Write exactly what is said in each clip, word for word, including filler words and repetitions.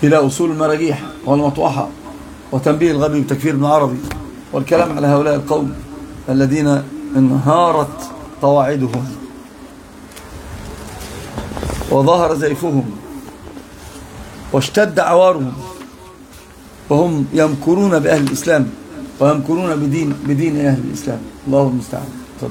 إلى أصول المراجيح والمطوحة وتنبيه الغبي بتكفير ابن عربي والكلام على هؤلاء القوم الذين انهارت قواعدهم وظهر زيفهم واشتد عوارهم وهم يمكرون بأهل الإسلام ويمكرون بدين بدين أهل الإسلام. الله المستعان. تفضل.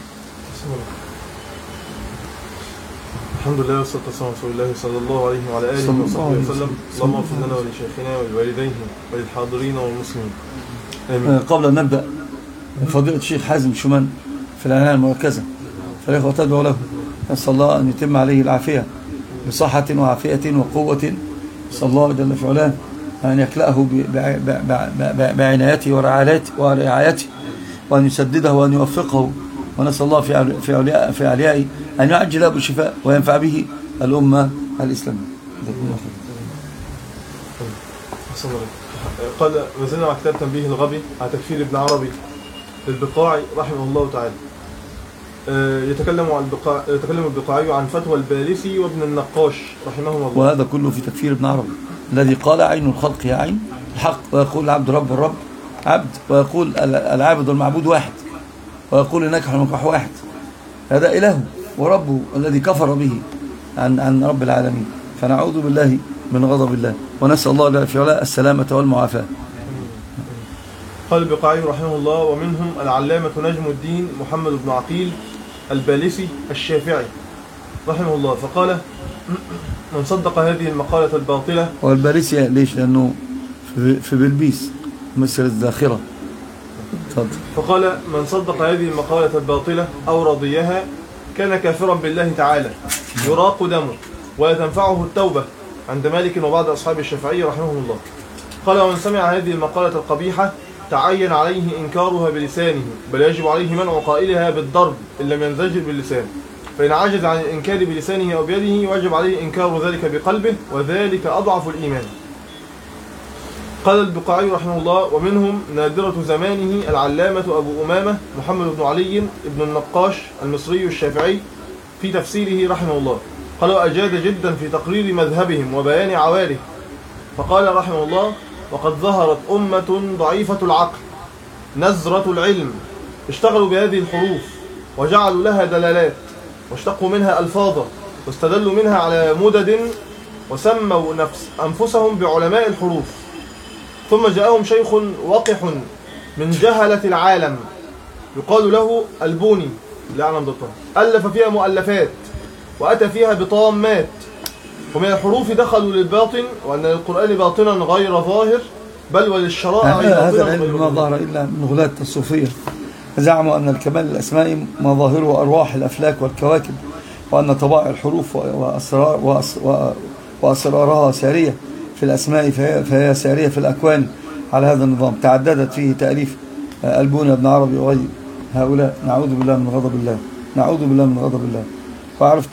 الحمد لله والصلاة والسلام على رسول الله صلى الله عليه وعلى آله وصحبه وسلم. اللهم اغفر لنا ولشيخنا ولوالديه وللحاضرين والمسلمين. آمين. قبل أن نبدأ، فضيلة الشيخ حازم شومان في العناية المركزة، فالإخوة تدعو له، نسأل الله أن يتم عليه العافية بصحة وعافية وقوة. نسأل الله جل في علاه أن يكلأه بعنايته ورعايته وأن يسدده وأن يوفقه، ونسأل الله في علياء في عليائه أن يعجل له بالشفاء وينفع به الأمة الإسلامية. قال وزلنا مع كتاب تنبيه الغبي على تكفير ابن عربي للبقاعي رحمه الله تعالى. يتكلم عن البقاع يتكلم البقاعي عن فتوى البالسي وابن النقاش رحمهما الله. وهذا كله في تكفير ابن عربي الذي قال عين الخلق هي عين الحق، ويقول العبد رب الرب عبد، ويقول العابد والمعبود واحد، ويقول الناكح والمنكح واحد. هذا إله وربه الذي كفر به عن عن رب العالمين. فنعوذ بالله من غضب الله ونسأل الله في علاه السلامة والمعافاة. قال البقاعي رحمه الله: ومنهم العلامة نجم الدين محمد بن عقيل البالسي الشافعي رحمه الله، فقال: من صدق هذه المقالة الباطلة. والبالسي ليش؟ لأنه في بلبيس مصر الزاخرة. فقال: من صدق هذه المقالة الباطلة أو رضيها كان كافرا بالله تعالى يراق دمه ولا تنفعه التوبة، عند مالك وبعض أصحاب الشافعي رحمهم الله. قال: ومن سمع هذه المقالة القبيحة تعين عليه إنكارها بلسانه، بل يجب عليه منع قائلها بالضرب إن لم ينزجر باللسان، فإن عجز عن الإنكار بلسانه أو بيده وجب عليه إنكار ذلك بقلبه، وذلك أضعف الإيمان. قال البقاعي رحمه الله: ومنهم نادرة زمانه العلامة أبو أمامة محمد بن علي بن النقاش المصري الشافعي في تفسيره رحمه الله. قال: وأجاد جدا في تقرير مذهبهم وبيان عواله، فقال رحمه الله: وقد ظهرت أمة ضعيفة العقل نزرة العلم، اشتغلوا بهذه الحروف وجعلوا لها دلالات واشتقوا منها ألفاظا واستدلوا منها على مدد وسموا نفس أنفسهم بعلماء الحروف. ثم جاءهم شيخ وقح من جهلة العالم يقال له البوني لعلم دكتور، ألف فيها مؤلفات وأتى فيها بطامات، ومن الحروف دخلوا للباطن، وأن للقرآن باطنا غير ظاهر بل وللشرائع باطنا. هذا العلم ما ظهر إلا من غلاة الصوفية، زعموا أن الكمال الأسماء مظاهره أرواح الأفلاك والكواكب، وأن طبائع الحروف وأسرار وأسرارها سارية في الأسماء فهي سارية في الأكوان. على هذا النظام تعددت فيه تأليف البوني بن عربي وغير هؤلاء. نعوذ بالله من غضب الله، نعوذ بالله من غضب الله. وعرف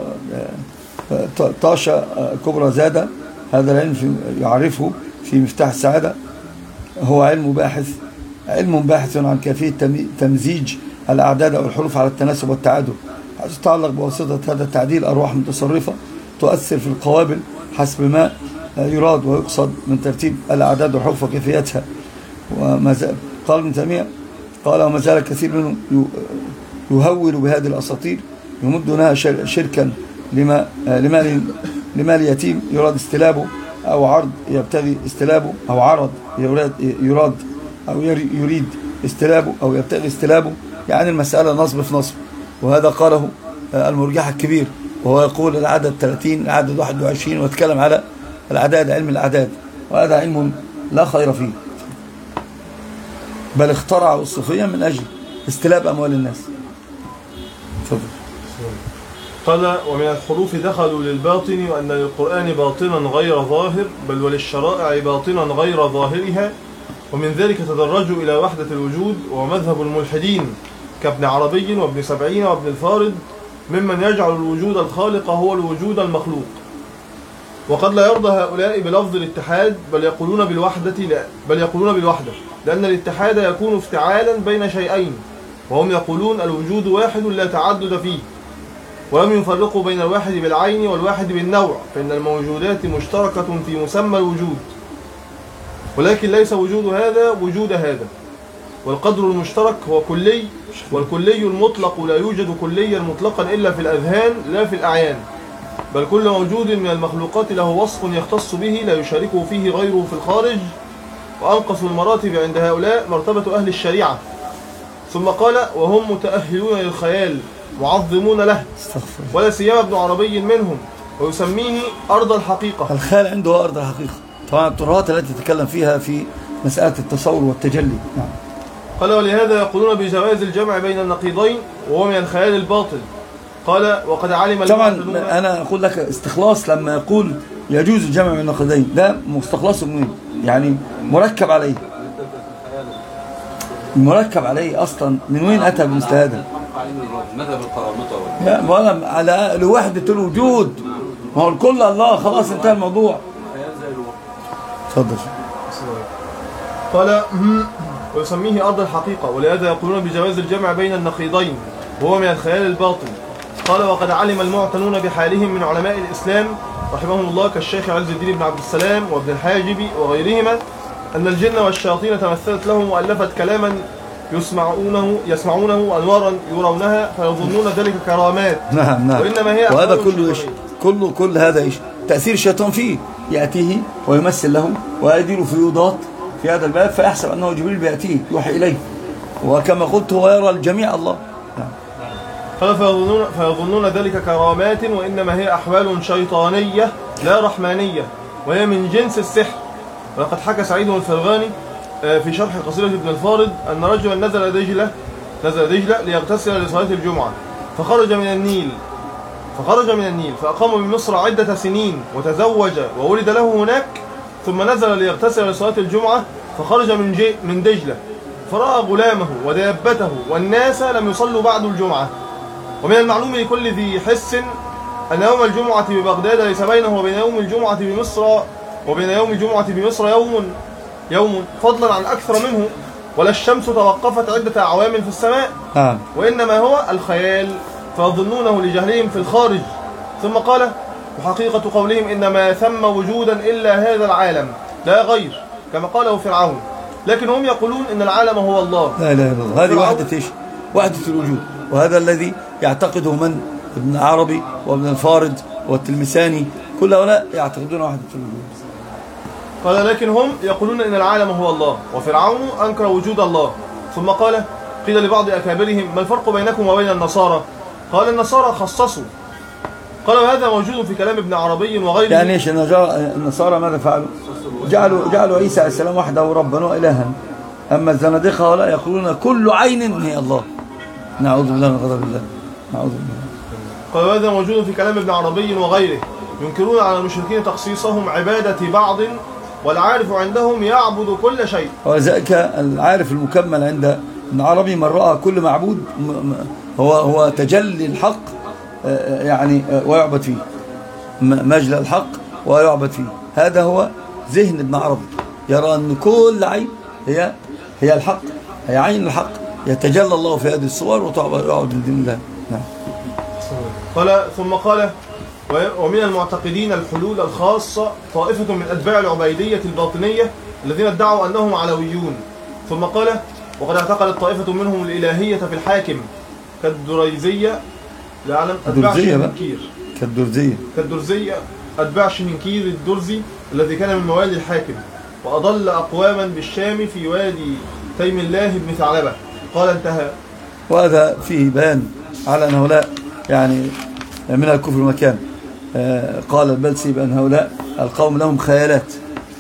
طاشا كبرى زادة هذا العلم يعرفه في مفتاح السعادة، هو علم باحث علم باحث عن كيفية تمزيج الأعداد أو الحروف على التناسب والتعادل، حيث تتعلق بواسطة هذا التعديل أرواح متصرفة تؤثر في القوابل حسب ما يراد ويقصد من ترتيب الأعداد والحروف وكيفيتها. قال ابن تيمية قال: وما زال كثير منهم يهول بهذه الأساطير يمدونها شركا لما لمال لمال يتيم يراد استلابه، أو عرض يبتغي استلابه، أو عرض يراد يراد أو يريد استلابه أو يبتغي استلابه. يعني المسألة نصب في نصب. وهذا قاله المرجح الكبير، وهو يقول العدد ثلاثين العدد واحد وعشرين، ويتكلم على الأعداد علم الأعداد، وهذا علم لا خير فيه، بل اخترعوا الصوفية من أجل استلاب أموال الناس. تفضل. قال: ومن الحروف دخلوا للباطن، وأن للقرآن باطنا غير ظاهر بل وللشرائع باطنا غير ظاهرها، ومن ذلك تدرجوا إلى وحدة الوجود، ومذهب الملحدين كابن عربي وابن سبعين وابن الفارض ممن يجعل الوجود الخالق هو الوجود المخلوق. وقد لا يرضى هؤلاء بلفظ الاتحاد بل يقولون بالوحدة لا بل يقولون بالوحدة لأن الاتحاد يكون افتعالا بين شيئين، وهم يقولون الوجود واحد لا تعدد فيه، ولم يفرقوا بين الواحد بالعين والواحد بالنوع، فإن الموجودات مشتركة في مسمى الوجود، ولكن ليس وجود هذا وجود هذا. والقدر المشترك هو كلي، والكلي المطلق لا يوجد كليا مطلقا إلا في الأذهان لا في الأعيان، بل كل موجود من المخلوقات له وصف يختص به لا يشاركه فيه غيره في الخارج. وأنقص المراتب عند هؤلاء مرتبة أهل الشريعة. ثم قال: وهم متأهلون للخيال معظمون له، ولا سيما ابن عربي منهم، ويسميه أرض الحقيقة. الخيال عنده أرض الحقيقة، طبعا الترهات التي تتكلم فيها في مسألة التصور والتجلي. نعم. قال: ولهذا يقولون بجواز الجمع بين النقيضين، وهو من الخيال الباطل. قال: وقد علم طبعا أنا أقول لك استخلاص لما يقول يجوز الجمع بين النقيضين، ده مستخلصه منين؟ يعني مركب عليه مركب عليه أصلا من وين أتى بمثل هذا؟ مذهب القرامطة لا ولا على لوحدة الوجود، ما هو الكل الله، خلاص انتهى الموضوع. اتفضل. قال: ويسميه أرض الحقيقة، ولهذا يقولون بجواز الجمع بين النقيضين، وهو من الخيال الباطل. قال: وقد علم المعتنون بحالهم من علماء الإسلام رحمهم الله كالشيخ عز الدين بن عبد السلام وابن الحاجب وغيرهما أن الجن والشياطين تمثلت لهم وألفت كلاما يسمعونه يسمعونه أنوارا يرونها فيظنون ذلك كرامات. نعم نعم. وإنما هي وهذا كله إيش؟ كله كل هذا إيش؟ تأثير الشيطان فيه، يأتيه ويمثل له ويدير فيوضات في هذا الباب، فيحسب أنه جبريل بيأتيه يوحي إليه، وكما قلت هو يرى الجميع الله. نعم. قال: فيظنون, فيظنون ذلك كرامات، وإنما هي أحوال شيطانية لا رحمانية، وهي من جنس السحر. ولقد حكى سعيد الفرغاني في شرح قصيدة ابن الفارض أن رجلا نزل دجلة نزل دجلة ليغتسل لصلاة الجمعة، فخرج من النيل فخرج من النيل فأقام بمصر عدة سنين وتزوج وولد له هناك، ثم نزل ليغتسل لصلاة الجمعة فخرج من من دجلة فرأى غلامه ودابته والناس لم يصلوا بعد الجمعة. ومن المعلوم لكل ذي حس أن يوم الجمعة ببغداد ليس بينه وبين يوم الجمعة بمصر وبين يوم الجمعة بمصر يوم يوم فضلا عن أكثر منه، ولا الشمس توقفت عدة أعوام في السماء، آه. وإنما هو الخيال، فيظنونه لجهلهم في الخارج. ثم قال: وحقيقة قولهم إنما ثم وجودا إلا هذا العالم لا غير، كما قاله فرعون، لكن هم يقولون إن العالم هو الله. لا لا لا، هذه وحدة إيش؟ وحدة الوجود، وهذا الذي يعتقده من ابن عربي وابن الفارض والتلمساني، كل هؤلاء يعتقدون وحدة الوجود. قال: لكن هم يقولون إن العالم هو الله، وفرعون أنكر وجود الله. ثم قال: قيل لبعض أكابرهم: ما الفرق بينكم وبين النصارى؟ قال: النصارى خصصوا. قال: وهذا موجود في كلام ابن عربي وغيره. يعني ايش النصارى ماذا فعلوا؟ جعلوا جعلوا عيسى عليه السلام وحده ربا وإلها، أما الزنادقة هؤلاء يقولون كل عين هي الله. نعوذ بالله من غضب الله، نعوذ بالله. قال: وهذا موجود في كلام ابن عربي وغيره، ينكرون على المشركين تخصيصهم عبادة بعض، والعارف عندهم يعبد كل شيء. ولذلك العارف المكمل عند ابن عربي من رأى كل معبود هو هو تجلي الحق يعني ويعبد فيه، مجلى الحق ويعبد فيه. هذا هو ذهن ابن عربي، يرى أن كل عين هي هي الحق، هي عين الحق، يتجلى الله في هذه الصور وتعبد من دين الله. نعم. قال: ثم قال: ومن المعتقدين الحلول الخاصة طائفة من أتباع العبيدية الباطنية الذين ادعوا أنهم علويون. ثم قال: وقد اعتقدت طائفة منهم الإلهية في الحاكم كالدريزية، لا أعلم، أتباع شهنكير كالدرزية كالدرزية أتباع شهنكير الدرزي الذي كان من موالي الحاكم، وأضل أقواما بالشام في وادي تيم الله بن ثعلبة. قال: انتهى. وهذا فيه بيان على أن هؤلاء يعني من الكفر مكان. قال البلسي بأن هؤلاء القوم لهم خيالات،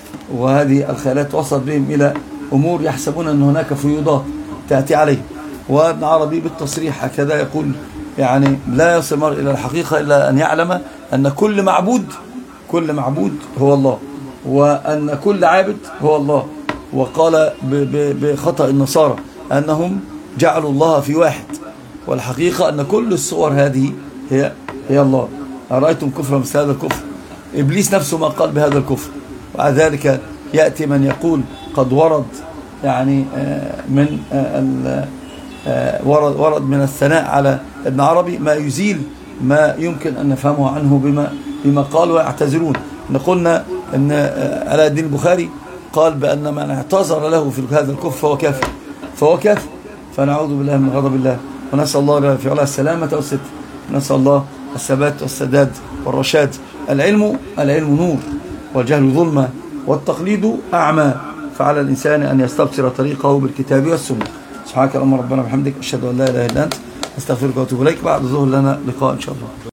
وهذه الخيالات وصلت بهم إلى أمور يحسبون أن هناك فيوضات تأتي عليه. وابن عربي بالتصريح هكذا يقول: يعني لا يصل المرء إلى الحقيقة إلا أن يعلم أن كل معبود كل معبود هو الله، وأن كل عابد هو الله. وقال بخطأ النصارى أنهم جعلوا الله في واحد، والحقيقة أن كل الصور هذه هي هي الله. أرأيتم كفر مثل هذا الكفر؟ إبليس نفسه ما قال بهذا الكفر. وعلى ذلك يأتي من يقول قد ورد يعني من ورد ورد من الثناء على ابن عربي ما يزيل ما يمكن أن نفهمه عنه بما, بما قال ويعتذرون. قلنا أن علاء الدين البخاري قال بأن من اعتذر له في هذا الكفر فهو كافر فهو كافر فنعوذ بالله من غضب الله، ونسأل الله في علاه السلامة والستر، نسأل الله الثبات والسداد والرشاد. العلم العلم نور، والجهل ظلمة، والتقليد أعمى، فعلى الإنسان أن يستبصر طريقه بالكتاب والسنة. سبحانك اللهم ربنا وبحمدك، أشهد أن لا إله إلا أنت، أستغفرك وأتوب إليك. بعد ظهر لنا لقاء إن شاء الله.